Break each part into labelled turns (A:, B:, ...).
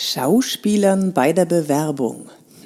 A: Schauspielern bei der Bewerbung.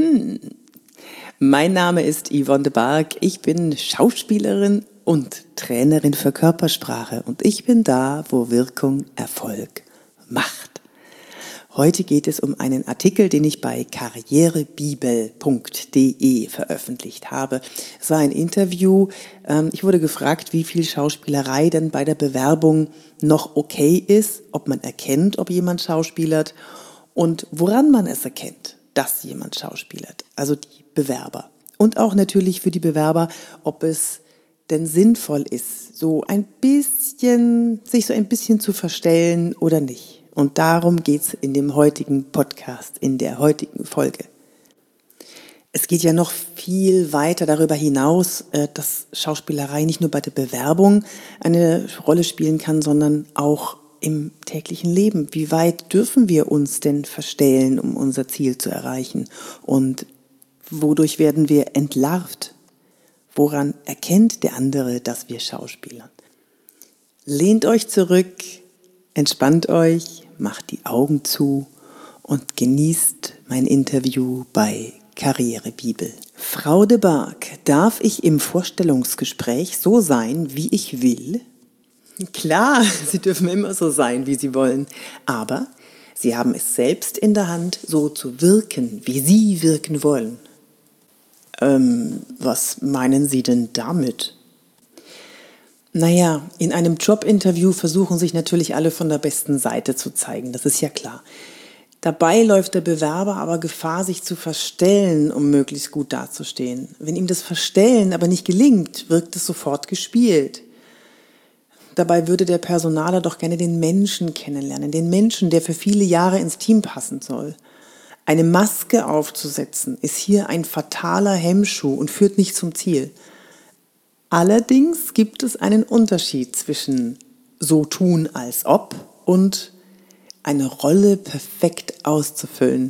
A: Mein Name ist Yvonne de Barg. Ich bin Schauspielerin und Trainerin für Körpersprache und ich bin da, wo Wirkung Erfolg macht. Heute geht es um einen Artikel, den ich bei karrierebibel.de veröffentlicht habe. Es war ein Interview. Ich wurde gefragt, wie viel Schauspielerei denn bei der Bewerbung noch okay ist, ob man erkennt, ob jemand schauspielert und woran man es erkennt, dass jemand schauspielert, also die Bewerber. Und auch natürlich für die Bewerber, ob es denn sinnvoll ist, sich so ein bisschen zu verstellen oder nicht. Und darum geht's in dem heutigen Podcast, in der heutigen Folge. Es geht ja noch viel weiter darüber hinaus, dass Schauspielerei nicht nur bei der Bewerbung eine Rolle spielen kann, sondern auch im täglichen Leben. Wie weit dürfen wir uns denn verstellen, um unser Ziel zu erreichen? Und wodurch werden wir entlarvt? Woran erkennt der andere, dass wir schauspielern? Lehnt euch zurück, entspannt euch, macht die Augen zu und genießt mein Interview bei Karrierebibel. Frau de Barg, darf ich im Vorstellungsgespräch so sein, wie ich will? Klar, Sie dürfen immer so sein, wie Sie wollen, aber Sie haben es selbst in der Hand, so zu wirken, wie Sie wirken wollen. Was meinen Sie denn damit? Naja, in einem Jobinterview versuchen sich natürlich alle von der besten Seite zu zeigen, das ist ja klar. Dabei läuft der Bewerber aber Gefahr, sich zu verstellen, um möglichst gut dazustehen. Wenn ihm das Verstellen aber nicht gelingt, wirkt es sofort gespielt. Dabei würde der Personaler doch gerne den Menschen kennenlernen, den Menschen, der für viele Jahre ins Team passen soll. Eine Maske aufzusetzen, ist hier ein fataler Hemmschuh und führt nicht zum Ziel. Allerdings gibt es einen Unterschied zwischen so tun als ob und eine Rolle perfekt auszufüllen.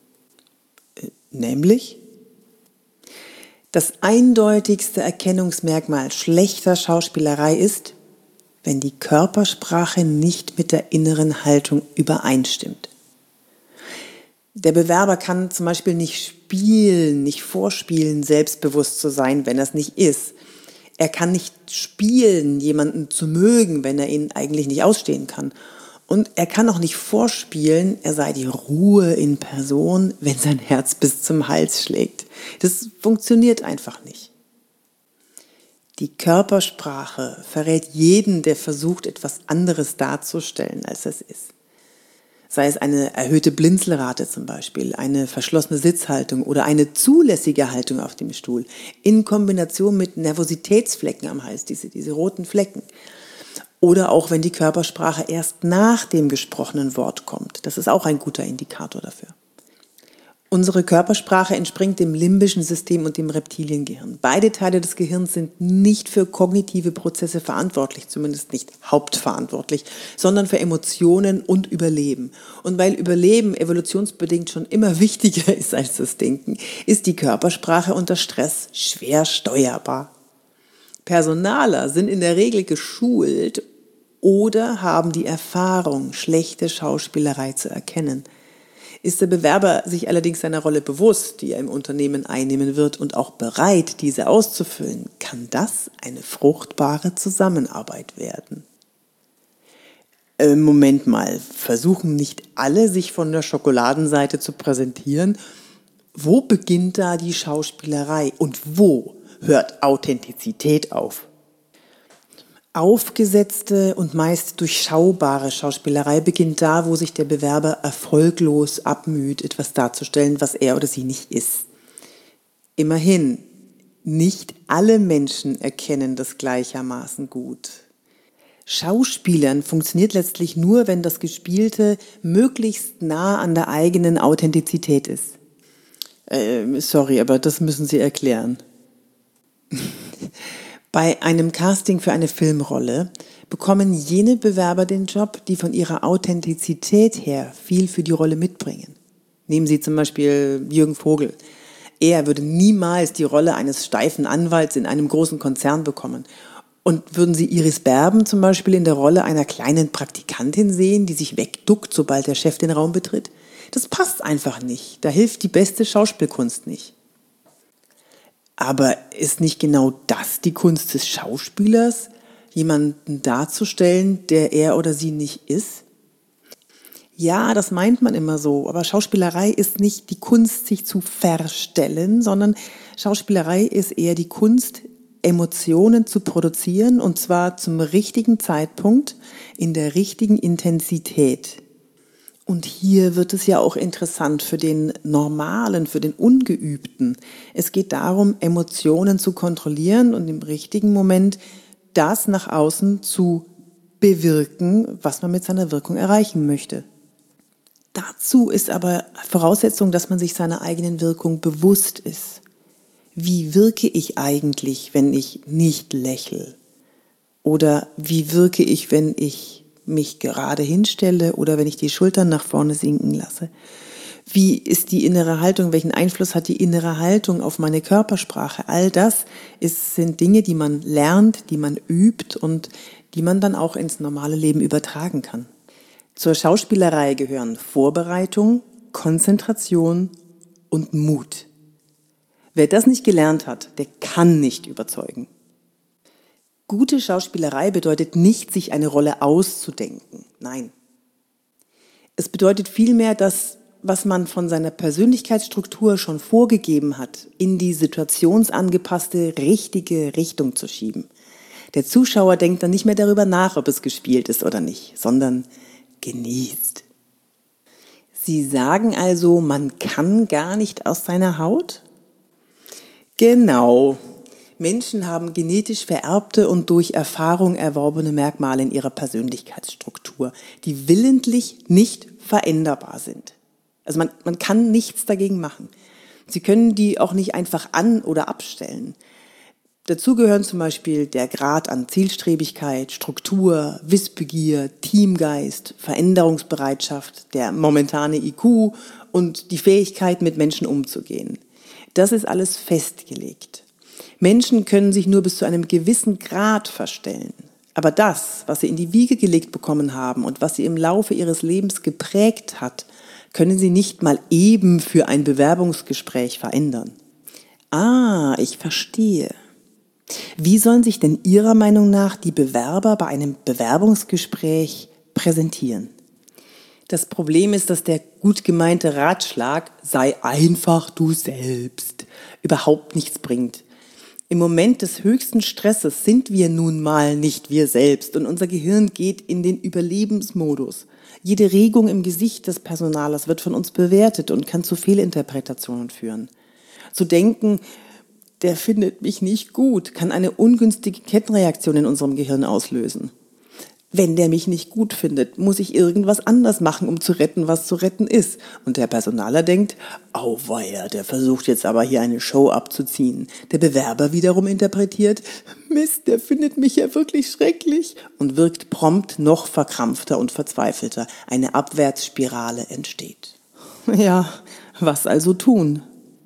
A: Nämlich das eindeutigste Erkennungsmerkmal schlechter Schauspielerei ist, wenn die Körpersprache nicht mit der inneren Haltung übereinstimmt. Der Bewerber kann zum Beispiel nicht vorspielen, selbstbewusst zu sein, wenn er es nicht ist. Er kann nicht spielen, jemanden zu mögen, wenn er ihn eigentlich nicht ausstehen kann. Und er kann auch nicht vorspielen, er sei die Ruhe in Person, wenn sein Herz bis zum Hals schlägt. Das funktioniert einfach nicht. Die Körpersprache verrät jeden, der versucht, etwas anderes darzustellen, als es ist. Sei es eine erhöhte Blinzelrate zum Beispiel, eine verschlossene Sitzhaltung oder eine zulässige Haltung auf dem Stuhl in Kombination mit Nervositätsflecken am Hals, diese roten Flecken. Oder auch wenn die Körpersprache erst nach dem gesprochenen Wort kommt. Das ist auch ein guter Indikator dafür. Unsere Körpersprache entspringt dem limbischen System und dem Reptiliengehirn. Beide Teile des Gehirns sind nicht für kognitive Prozesse verantwortlich, zumindest nicht hauptverantwortlich, sondern für Emotionen und Überleben. Und weil Überleben evolutionsbedingt schon immer wichtiger ist als das Denken, ist die Körpersprache unter Stress schwer steuerbar. Personaler sind in der Regel geschult oder haben die Erfahrung, schlechte Schauspielerei zu erkennen. Ist der Bewerber sich allerdings seiner Rolle bewusst, die er im Unternehmen einnehmen wird und auch bereit, diese auszufüllen, kann das eine fruchtbare Zusammenarbeit werden. Moment mal, versuchen nicht alle, sich von der Schokoladenseite zu präsentieren? Wo beginnt da die Schauspielerei und wo hört Authentizität auf? Aufgesetzte und meist durchschaubare Schauspielerei beginnt da, wo sich der Bewerber erfolglos abmüht, etwas darzustellen, was er oder sie nicht ist. Immerhin, nicht alle Menschen erkennen das gleichermaßen gut. Schauspielern funktioniert letztlich nur, wenn das Gespielte möglichst nah an der eigenen Authentizität ist. Sorry, aber das müssen Sie erklären. Bei einem Casting für eine Filmrolle bekommen jene Bewerber den Job, die von ihrer Authentizität her viel für die Rolle mitbringen. Nehmen Sie zum Beispiel Jürgen Vogel. Er würde niemals die Rolle eines steifen Anwalts in einem großen Konzern bekommen. Und würden Sie Iris Berben zum Beispiel in der Rolle einer kleinen Praktikantin sehen, die sich wegduckt, sobald der Chef den Raum betritt? Das passt einfach nicht. Da hilft die beste Schauspielkunst nicht. Aber ist nicht genau das die Kunst des Schauspielers, jemanden darzustellen, der er oder sie nicht ist? Ja, das meint man immer so, aber Schauspielerei ist nicht die Kunst, sich zu verstellen, sondern Schauspielerei ist eher die Kunst, Emotionen zu produzieren, und zwar zum richtigen Zeitpunkt, in der richtigen Intensität. Und hier wird es ja auch interessant für den Normalen, für den Ungeübten. Es geht darum, Emotionen zu kontrollieren und im richtigen Moment das nach außen zu bewirken, was man mit seiner Wirkung erreichen möchte. Dazu ist aber Voraussetzung, dass man sich seiner eigenen Wirkung bewusst ist. Wie wirke ich eigentlich, wenn ich nicht lächle? Oder wie wirke ich, wenn ich mich gerade hinstelle oder wenn ich die Schultern nach vorne sinken lasse? Wie ist die innere Haltung? Welchen Einfluss hat die innere Haltung auf meine Körpersprache? All das sind Dinge, die man lernt, die man übt und die man dann auch ins normale Leben übertragen kann. Zur Schauspielerei gehören Vorbereitung, Konzentration und Mut. Wer das nicht gelernt hat, der kann nicht überzeugen. Gute Schauspielerei bedeutet nicht, sich eine Rolle auszudenken. Nein. Es bedeutet vielmehr, das, was man von seiner Persönlichkeitsstruktur schon vorgegeben hat, in die situationsangepasste, richtige Richtung zu schieben. Der Zuschauer denkt dann nicht mehr darüber nach, ob es gespielt ist oder nicht, sondern genießt. Sie sagen also, man kann gar nicht aus seiner Haut? Genau. Menschen haben genetisch vererbte und durch Erfahrung erworbene Merkmale in ihrer Persönlichkeitsstruktur, die willentlich nicht veränderbar sind. Also man kann nichts dagegen machen. Sie können die auch nicht einfach an- oder abstellen. Dazu gehören zum Beispiel der Grad an Zielstrebigkeit, Struktur, Wissbegier, Teamgeist, Veränderungsbereitschaft, der momentane IQ und die Fähigkeit, mit Menschen umzugehen. Das ist alles festgelegt. Menschen können sich nur bis zu einem gewissen Grad verstellen. Aber das, was sie in die Wiege gelegt bekommen haben und was sie im Laufe ihres Lebens geprägt hat, können sie nicht mal eben für ein Bewerbungsgespräch verändern. Ah, ich verstehe. Wie sollen sich denn Ihrer Meinung nach die Bewerber bei einem Bewerbungsgespräch präsentieren? Das Problem ist, dass der gut gemeinte Ratschlag, sei einfach du selbst, überhaupt nichts bringt. Im Moment des höchsten Stresses sind wir nun mal nicht wir selbst und unser Gehirn geht in den Überlebensmodus. Jede Regung im Gesicht des Personalers wird von uns bewertet und kann zu Fehlinterpretationen führen. Zu denken, der findet mich nicht gut, kann eine ungünstige Kettenreaktion in unserem Gehirn auslösen. Wenn der mich nicht gut findet, muss ich irgendwas anders machen, um zu retten, was zu retten ist. Und der Personaler denkt, auweia, der versucht jetzt aber hier eine Show abzuziehen. Der Bewerber wiederum interpretiert, Mist, der findet mich ja wirklich schrecklich und wirkt prompt noch verkrampfter und verzweifelter. Eine Abwärtsspirale entsteht. Ja, was also tun?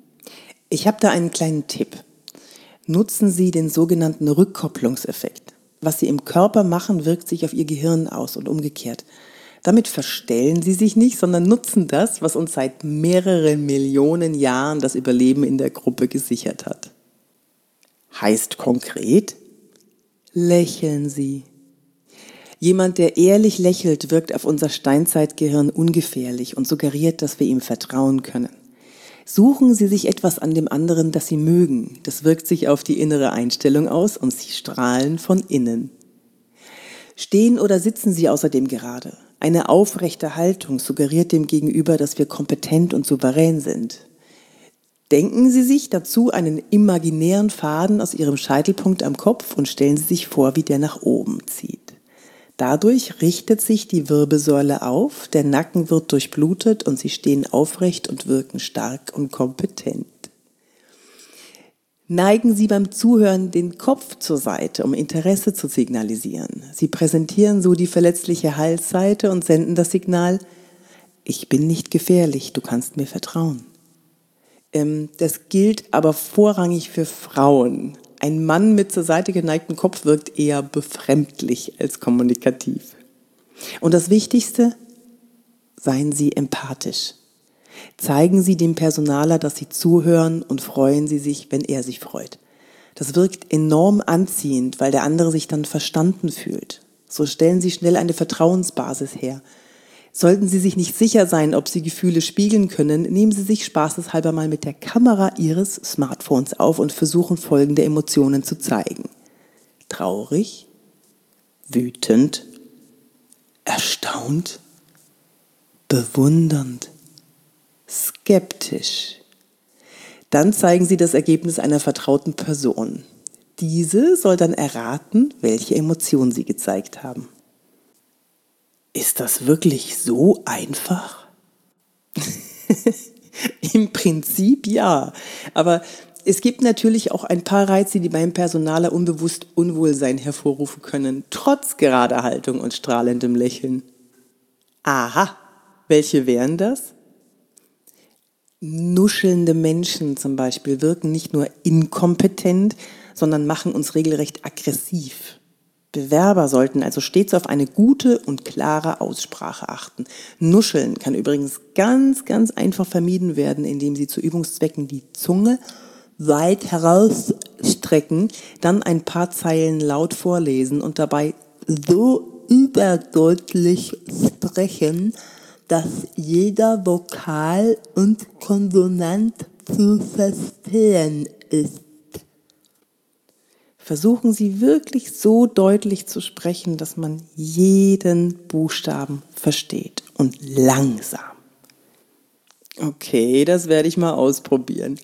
A: Ich habe da einen kleinen Tipp. Nutzen Sie den sogenannten Rückkopplungseffekt. Was Sie im Körper machen, wirkt sich auf Ihr Gehirn aus und umgekehrt. Damit verstellen Sie sich nicht, sondern nutzen das, was uns seit mehreren Millionen Jahren das Überleben in der Gruppe gesichert hat. Heißt konkret, lächeln Sie. Jemand, der ehrlich lächelt, wirkt auf unser Steinzeitgehirn ungefährlich und suggeriert, dass wir ihm vertrauen können. Suchen Sie sich etwas an dem anderen, das Sie mögen. Das wirkt sich auf die innere Einstellung aus und Sie strahlen von innen. Stehen oder sitzen Sie außerdem gerade. Eine aufrechte Haltung suggeriert dem Gegenüber, dass wir kompetent und souverän sind. Denken Sie sich dazu einen imaginären Faden aus Ihrem Scheitelpunkt am Kopf und stellen Sie sich vor, wie der nach oben zieht. Dadurch richtet sich die Wirbelsäule auf, der Nacken wird durchblutet und Sie stehen aufrecht und wirken stark und kompetent. Neigen Sie beim Zuhören den Kopf zur Seite, um Interesse zu signalisieren. Sie präsentieren so die verletzliche Halsseite und senden das Signal, ich bin nicht gefährlich, du kannst mir vertrauen. Das gilt aber vorrangig für Frauen. Ein Mann mit zur Seite geneigtem Kopf wirkt eher befremdlich als kommunikativ. Und das Wichtigste, seien Sie empathisch. Zeigen Sie dem Personaler, dass Sie zuhören und freuen Sie sich, wenn er sich freut. Das wirkt enorm anziehend, weil der andere sich dann verstanden fühlt. So stellen Sie schnell eine Vertrauensbasis her. Sollten Sie sich nicht sicher sein, ob Sie Gefühle spiegeln können, nehmen Sie sich spaßeshalber mal mit der Kamera Ihres Smartphones auf und versuchen folgende Emotionen zu zeigen. Traurig, wütend, erstaunt, bewundernd, skeptisch. Dann zeigen Sie das Ergebnis einer vertrauten Person. Diese soll dann erraten, welche Emotion Sie gezeigt haben. Ist das wirklich so einfach? Im Prinzip ja, aber es gibt natürlich auch ein paar Reize, die beim Personaler unbewusst Unwohlsein hervorrufen können, trotz gerader Haltung und strahlendem Lächeln. Aha, welche wären das? Nuschelnde Menschen zum Beispiel wirken nicht nur inkompetent, sondern machen uns regelrecht aggressiv. Bewerber sollten also stets auf eine gute und klare Aussprache achten. Nuscheln kann übrigens ganz, ganz einfach vermieden werden, indem Sie zu Übungszwecken die Zunge weit herausstrecken, dann ein paar Zeilen laut vorlesen und dabei so überdeutlich sprechen, dass jeder Vokal und Konsonant zu verstehen ist. Versuchen Sie wirklich so deutlich zu sprechen, dass man jeden Buchstaben versteht und langsam. Okay, das werde ich mal ausprobieren.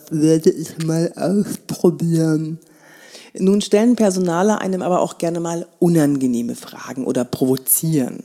A: Nun stellen Personaler einem aber auch gerne mal unangenehme Fragen oder provozieren.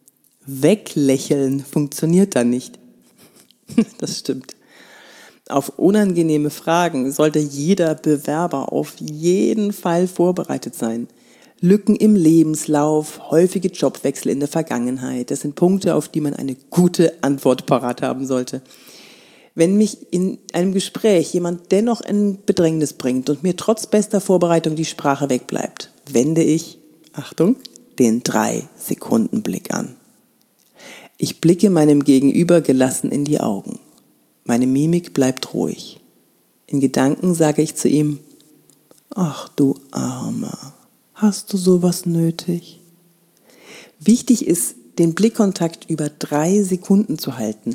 A: Weglächeln funktioniert da nicht. Das stimmt. Auf unangenehme Fragen sollte jeder Bewerber auf jeden Fall vorbereitet sein. Lücken im Lebenslauf, häufige Jobwechsel in der Vergangenheit, das sind Punkte, auf die man eine gute Antwort parat haben sollte. Wenn mich in einem Gespräch jemand dennoch in Bedrängnis bringt und mir trotz bester Vorbereitung die Sprache wegbleibt, wende ich, Achtung, den 3-Sekunden-Blick an. Ich blicke meinem Gegenüber gelassen in die Augen. Meine Mimik bleibt ruhig. In Gedanken sage ich zu ihm, ach du Armer, hast du sowas nötig? Wichtig ist, den Blickkontakt über 3 Sekunden zu halten.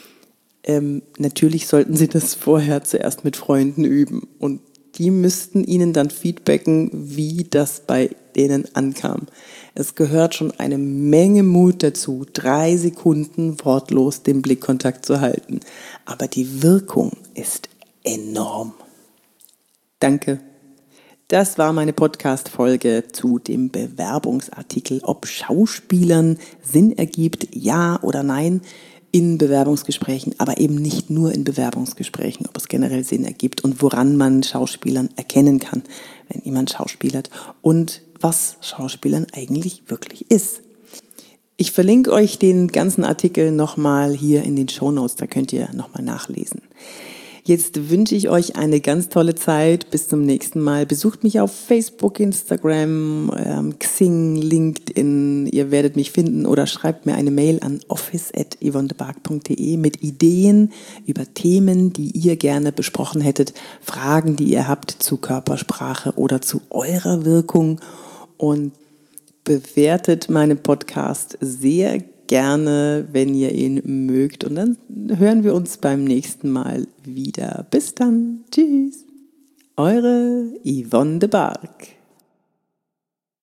A: Natürlich sollten Sie das vorher zuerst mit Freunden üben und die müssten Ihnen dann feedbacken, wie das bei denen ankam. Es gehört schon eine Menge Mut dazu, 3 Sekunden wortlos den Blickkontakt zu halten. Aber die Wirkung ist enorm. Danke. Das war meine Podcast-Folge zu dem Bewerbungsartikel, ob Schauspielern Sinn ergibt, ja oder nein, in Bewerbungsgesprächen, aber eben nicht nur in Bewerbungsgesprächen, ob es generell Sinn ergibt und woran man Schauspielern erkennen kann, wenn jemand schauspielert und was Schauspielern eigentlich wirklich ist. Ich verlinke euch den ganzen Artikel nochmal hier in den Shownotes, da könnt ihr nochmal nachlesen. Jetzt wünsche ich euch eine ganz tolle Zeit. Bis zum nächsten Mal. Besucht mich auf Facebook, Instagram, Xing, LinkedIn. Ihr werdet mich finden oder schreibt mir eine Mail an office@yvonnebark.de mit Ideen über Themen, die ihr gerne besprochen hättet, Fragen, die ihr habt zu Körpersprache oder zu eurer Wirkung und bewertet meinen Podcast sehr gerne, wenn ihr ihn mögt. Und dann hören wir uns beim nächsten Mal wieder. Bis dann. Tschüss. Eure Yvonne de Barg.